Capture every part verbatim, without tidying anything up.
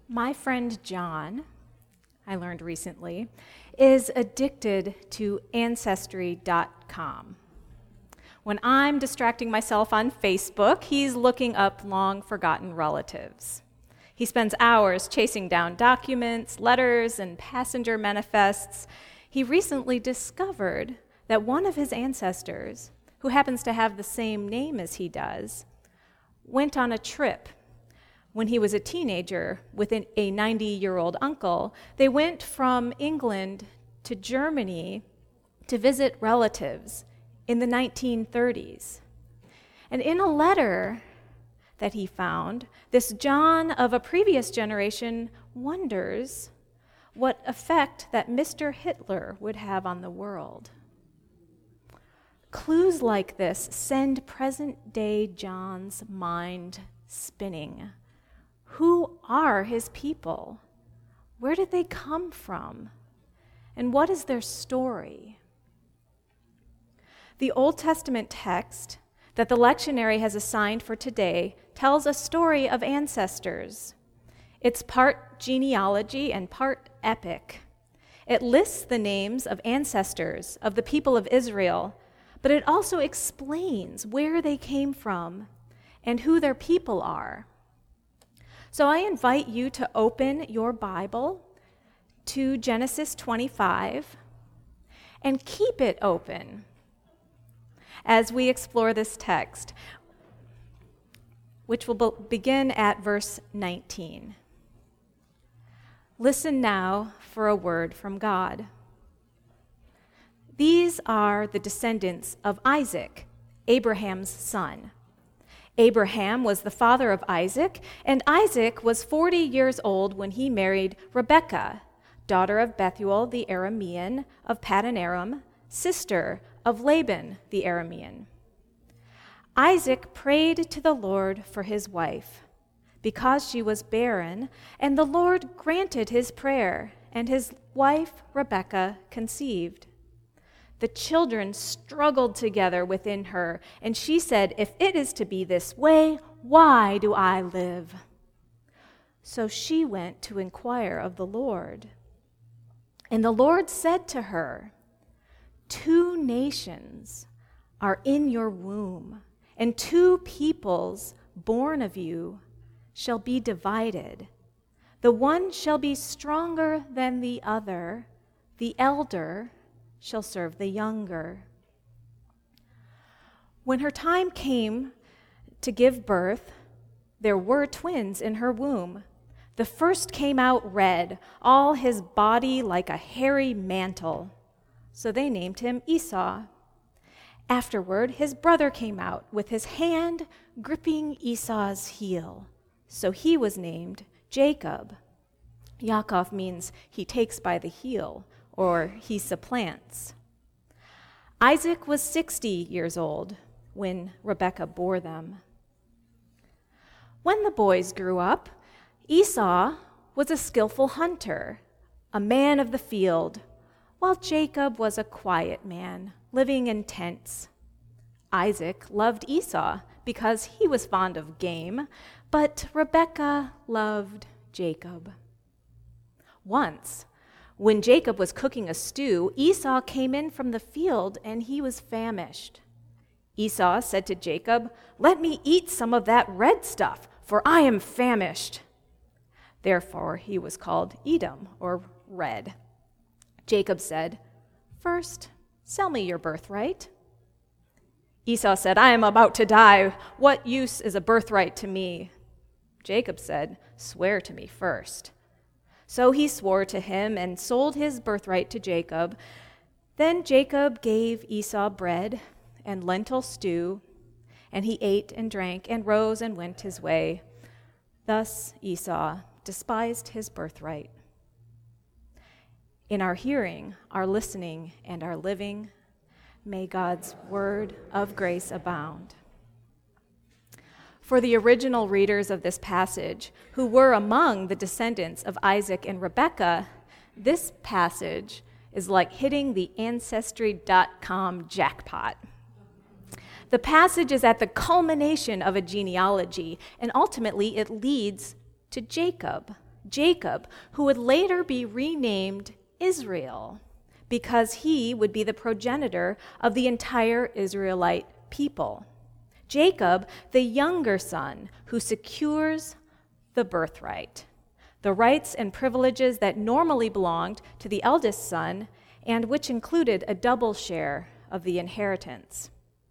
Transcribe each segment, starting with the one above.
My friend John, I learned recently, is addicted to Ancestry dot com. When I'm distracting myself on Facebook, he's looking up long-forgotten relatives. He spends hours chasing down documents, letters, and passenger manifests. He recently discovered that one of his ancestors, who happens to have the same name as he does, went on a trip when he was a teenager with an, a ninety-year-old uncle. They went from England to Germany to visit relatives in the nineteen thirties. And in a letter that he found, this John of a previous generation wonders what effect that Mister Hitler would have on the world. Clues like this send present-day John's mind spinning. Who are his people? Where did they come from? And what is their story? The Old Testament text that the lectionary has assigned for today tells a story of ancestors. It's part genealogy and part epic. It lists the names of ancestors of the people of Israel, but it also explains where they came from and who their people are. So I invite you to open your Bible to Genesis twenty-five and keep it open as we explore this text, which will be- begin at verse nineteen. Listen now for a word from God. These are the descendants of Isaac, Abraham's son. Abraham was the father of Isaac, and Isaac was forty years old when he married Rebekah, daughter of Bethuel the Aramean of Paddan Aram, sister of Laban the Aramean. Isaac prayed to the Lord for his wife, because she was barren, and the Lord granted his prayer, and his wife Rebekah conceived. The children struggled together within her, and she said, "If it is to be this way, why do I live?" So she went to inquire of the Lord. And the Lord said to her, "Two nations are in your womb, and two peoples born of you shall be divided. The one shall be stronger than the other, the elder shall serve the younger." When her time came to give birth, there were twins in her womb. The first came out red, all his body like a hairy mantle. So they named him Esau. Afterward, his brother came out with his hand gripping Esau's heel. So he was named Jacob. Yaakov means he takes by the heel, or he supplants. Isaac was sixty years old when Rebekah bore them. When the boys grew up, Esau was a skillful hunter, a man of the field, while Jacob was a quiet man, living in tents. Isaac loved Esau because he was fond of game, but Rebekah loved Jacob. Once, when Jacob was cooking a stew, Esau came in from the field and he was famished. Esau said to Jacob, "Let me eat some of that red stuff, for I am famished." Therefore he was called Edom, or red. Jacob said, "First, sell me your birthright." Esau said, "I am about to die. What use is a birthright to me?" Jacob said, "Swear to me first." So he swore to him and sold his birthright to Jacob. Then Jacob gave Esau bread and lentil stew, and he ate and drank and rose and went his way. Thus Esau despised his birthright. In our hearing, our listening, and our living, may God's word of grace abound. For the original readers of this passage, who were among the descendants of Isaac and Rebekah, this passage is like hitting the Ancestry dot com jackpot. The passage is at the culmination of a genealogy, and ultimately it leads to Jacob, Jacob, who would later be renamed Israel, because he would be the progenitor of the entire Israelite people. Jacob, the younger son, who secures the birthright, the rights and privileges that normally belonged to the eldest son, and which included a double share of the inheritance.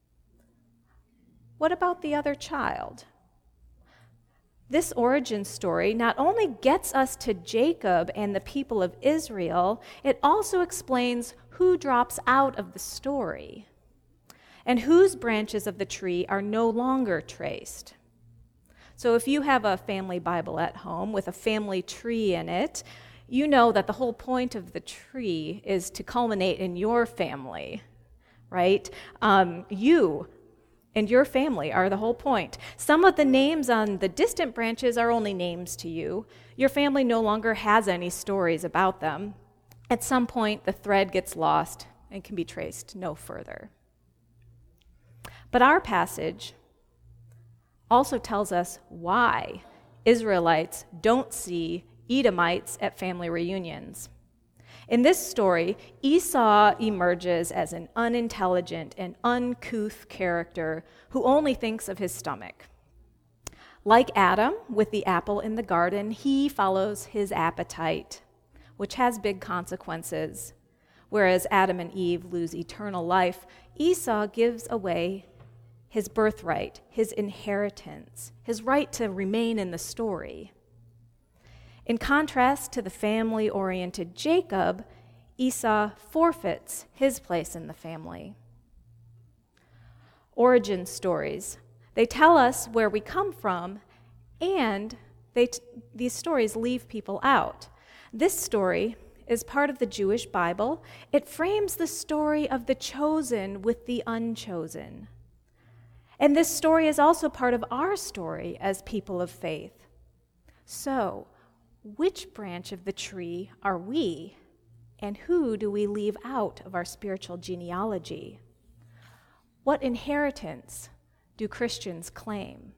What about the other child? This origin story not only gets us to Jacob and the people of Israel, it also explains who drops out of the story and whose branches of the tree are no longer traced. So if you have a family Bible at home with a family tree in it, you know that the whole point of the tree is to culminate in your family, right? Um, you and your family are the whole point. Some of the names on the distant branches are only names to you. Your family no longer has any stories about them. At some point, the thread gets lost and can be traced no further. But our passage also tells us why Israelites don't see Edomites at family reunions. In this story, Esau emerges as an unintelligent and uncouth character who only thinks of his stomach. Like Adam with the apple in the garden, he follows his appetite, which has big consequences. Whereas Adam and Eve lose eternal life, Esau gives away his birthright, his inheritance, his right to remain in the story. In contrast to the family-oriented Jacob, Esau forfeits his place in the family. Origin stories. They tell us where we come from, and they t- these stories leave people out. This story is part of the Jewish Bible. It frames the story of the chosen with the unchosen. And this story is also part of our story as people of faith. So, which branch of the tree are we, and who do we leave out of our spiritual genealogy? What inheritance do Christians claim?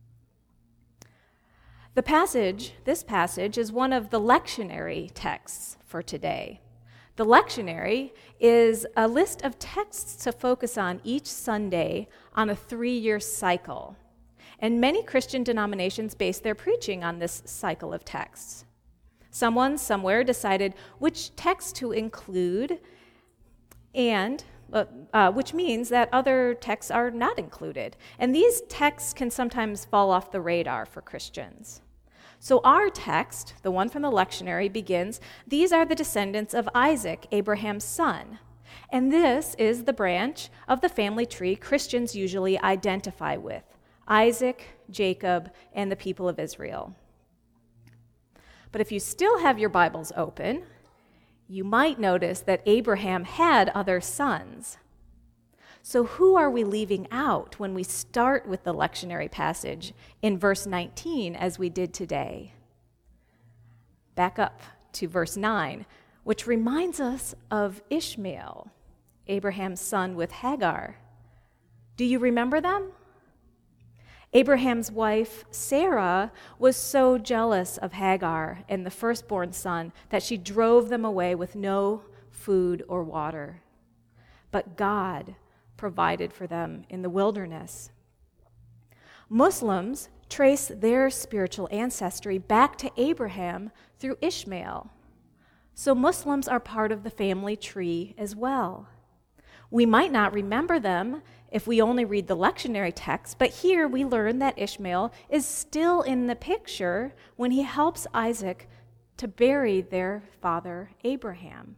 The passage, this passage, is one of the lectionary texts for today. The lectionary is a list of texts to focus on each Sunday on a three-year cycle. And many Christian denominations base their preaching on this cycle of texts. Someone somewhere decided which text to include, and uh, uh, which means that other texts are not included. And these texts can sometimes fall off the radar for Christians. So our text, the one from the lectionary, begins, "These are the descendants of Isaac, Abraham's son." And this is the branch of the family tree Christians usually identify with: Isaac, Jacob, and the people of Israel. But if you still have your Bibles open, you might notice that Abraham had other sons. So who are we leaving out when we start with the lectionary passage in verse nineteen, as we did today? Back up to verse nine, which reminds us of Ishmael, Abraham's son with Hagar. Do you remember them? Abraham's wife, Sarah, was so jealous of Hagar and the firstborn son that she drove them away with no food or water. But God provided for them in the wilderness. Muslims trace their spiritual ancestry back to Abraham through Ishmael. So Muslims are part of the family tree as well. We might not remember them if we only read the lectionary text, but here we learn that Ishmael is still in the picture when he helps Isaac to bury their father Abraham.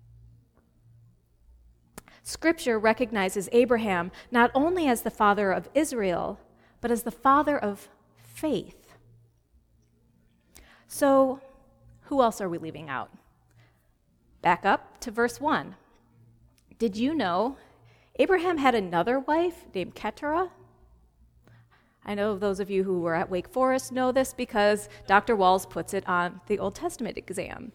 Scripture recognizes Abraham not only as the father of Israel, but as the father of faith. So, who else are we leaving out? Back up to verse one. Did you know Abraham had another wife named Keturah? I know those of you who were at Wake Forest know this because Doctor Walls puts it on the Old Testament exam.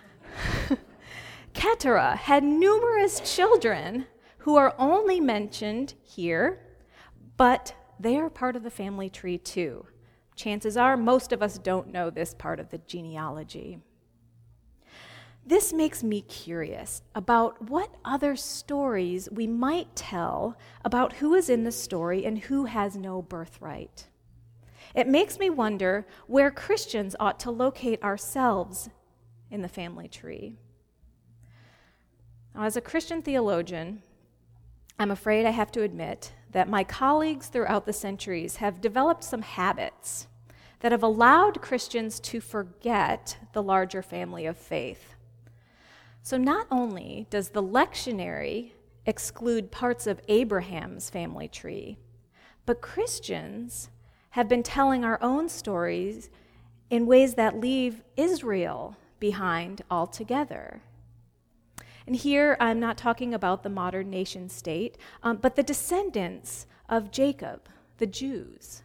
Keturah had numerous children who are only mentioned here, but they are part of the family tree too. Chances are most of us don't know this part of the genealogy. This makes me curious about what other stories we might tell about who is in the story and who has no birthright. It makes me wonder where Christians ought to locate ourselves in the family tree. Now, as a Christian theologian, I'm afraid I have to admit that my colleagues throughout the centuries have developed some habits that have allowed Christians to forget the larger family of faith. So not only does the lectionary exclude parts of Abraham's family tree, but Christians have been telling our own stories in ways that leave Israel behind altogether. And here I'm not talking about the modern nation state, um, but the descendants of Jacob, the Jews.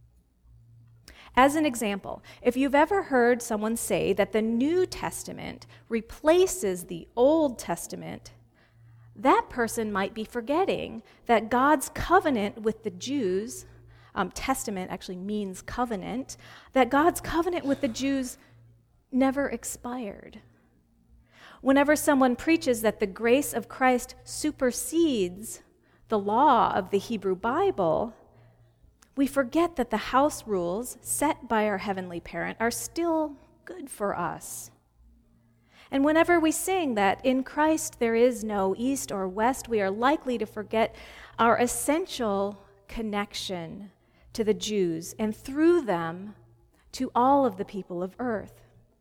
As an example, if you've ever heard someone say that the New Testament replaces the Old Testament, that person might be forgetting that God's covenant with the Jews, um, testament actually means covenant, that God's covenant with the Jews never expired. Whenever someone preaches that the grace of Christ supersedes the law of the Hebrew Bible, we forget that the house rules set by our heavenly parent are still good for us. And whenever we sing that in Christ there is no east or west, we are likely to forget our essential connection to the Jews and through them to all of the people of earth.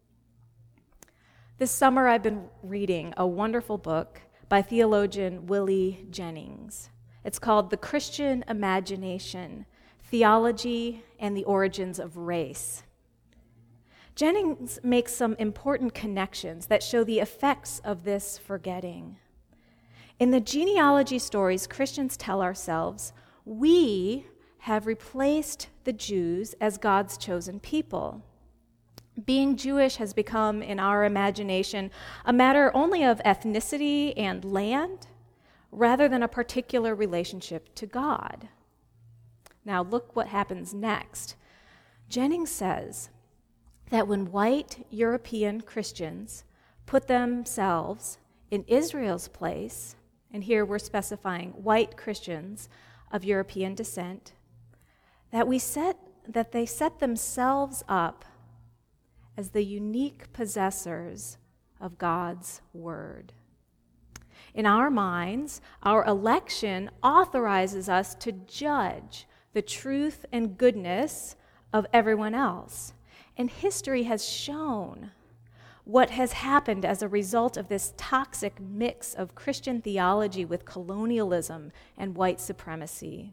This summer I've been reading a wonderful book by theologian Willie Jennings. It's called The Christian Imagination: Theology and the Origins of Race. Jennings makes some important connections that show the effects of this forgetting. In the genealogy stories Christians tell ourselves, we have replaced the Jews as God's chosen people. Being Jewish has become, in our imagination, a matter only of ethnicity and land, rather than a particular relationship to God. Now, look what happens next. Jennings says that when white European Christians put themselves in Israel's place, and here we're specifying white Christians of European descent, that we set that they set themselves up as the unique possessors of God's word. In our minds, our election authorizes us to judge the truth and goodness of everyone else. And history has shown what has happened as a result of this toxic mix of Christian theology with colonialism and white supremacy.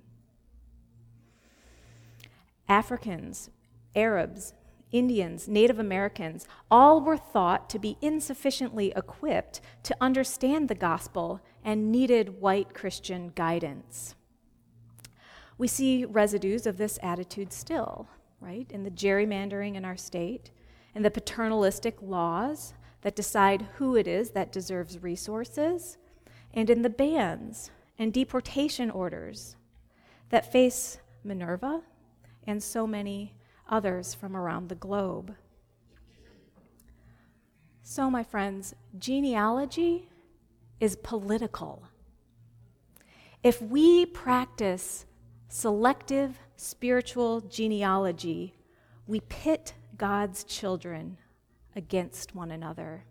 Africans, Arabs, Indians, Native Americans, all were thought to be insufficiently equipped to understand the gospel and needed white Christian guidance. We see residues of this attitude still, right, in the gerrymandering in our state, and the paternalistic laws that decide who it is that deserves resources, and in the bans and deportation orders that face Minerva and so many others from around the globe. So, my friends, genealogy is political. If we practice selective spiritual genealogy, we pit God's children against one another.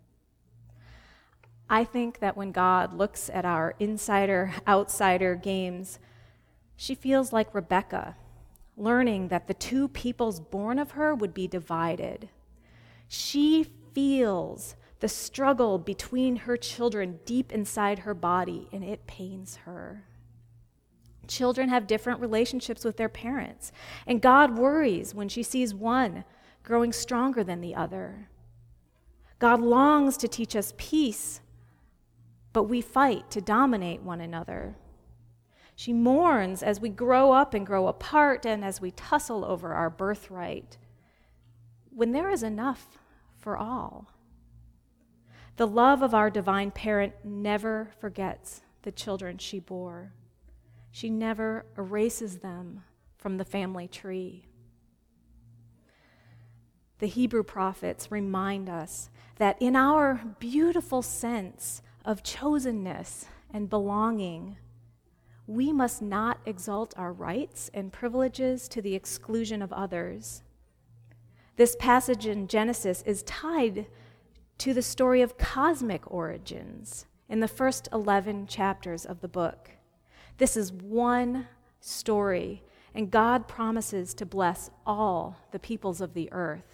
I think that when God looks at our insider-outsider games, she feels like Rebecca, learning that the two peoples born of her would be divided. She feels the struggle between her children deep inside her body, and it pains her. Children have different relationships with their parents, and God worries when she sees one growing stronger than the other. God longs to teach us peace, but we fight to dominate one another. She mourns as we grow up and grow apart and as we tussle over our birthright, when there is enough for all. The love of our divine parent never forgets the children she bore. She never erases them from the family tree. the Hebrew prophets remind us that in our beautiful sense of chosenness and belonging, we must not exalt our rights and privileges to the exclusion of others. This passage in Genesis is tied to the story of cosmic origins in the first eleven chapters of the book. This is one story, and God promises to bless all the peoples of the earth.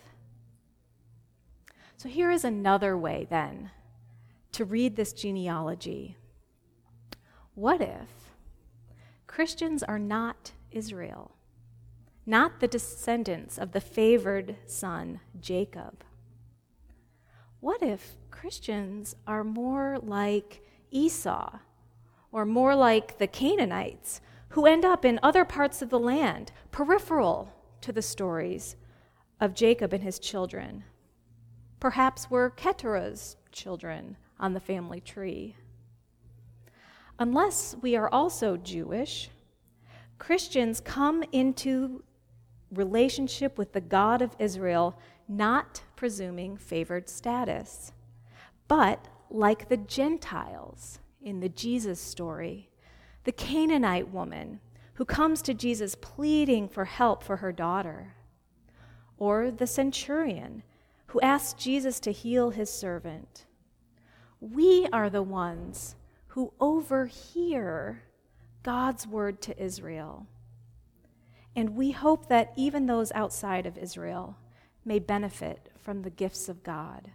So here is another way, then, to read this genealogy. What if Christians are not Israel, not the descendants of the favored son, Jacob? What if Christians are more like Esau, or more like the Canaanites, who end up in other parts of the land, peripheral to the stories of Jacob and his children? Perhaps we're Keturah's children on the family tree. Unless we are also Jewish, Christians come into relationship with the God of Israel, not presuming favored status, but like the Gentiles in the Jesus story, the Canaanite woman who comes to Jesus pleading for help for her daughter, or the centurion who asked Jesus to heal his servant. We are the ones who overhear God's word to Israel. And we hope that even those outside of Israel may benefit from the gifts of God.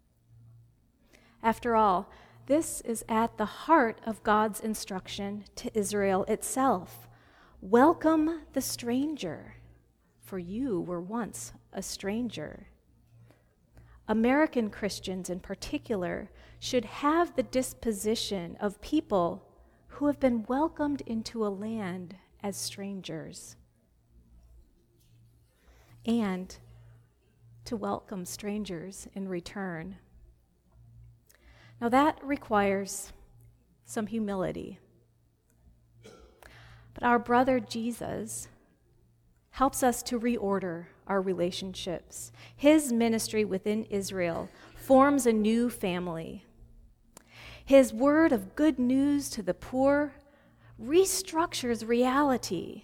After all, this is at the heart of God's instruction to Israel itself. Welcome the stranger, for you were once a stranger. American Christians in particular should have the disposition of people who have been welcomed into a land as strangers, and to welcome strangers in return. Now that requires some humility. But our brother Jesus helps us to reorder our relationships. His ministry within Israel forms a new family. His word of good news to the poor restructures reality.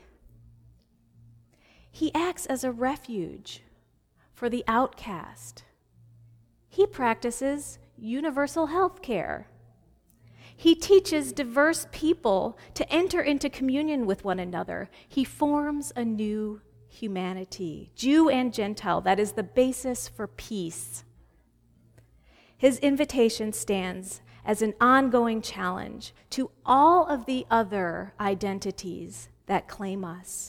He acts as a refuge for the outcast. He practices universal health care. He teaches diverse people to enter into communion with one another. He forms a new humanity, Jew and Gentile, that is the basis for peace. His invitation stands as an ongoing challenge to all of the other identities that claim us.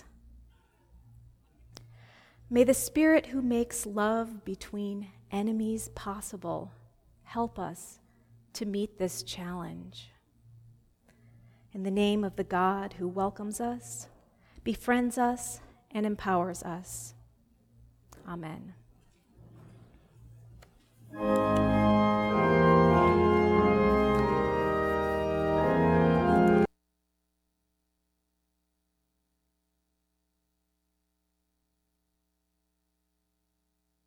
May the Spirit who makes love between enemies possible help us to meet this challenge. In the name of the God who welcomes us, befriends us, and empowers us. Amen.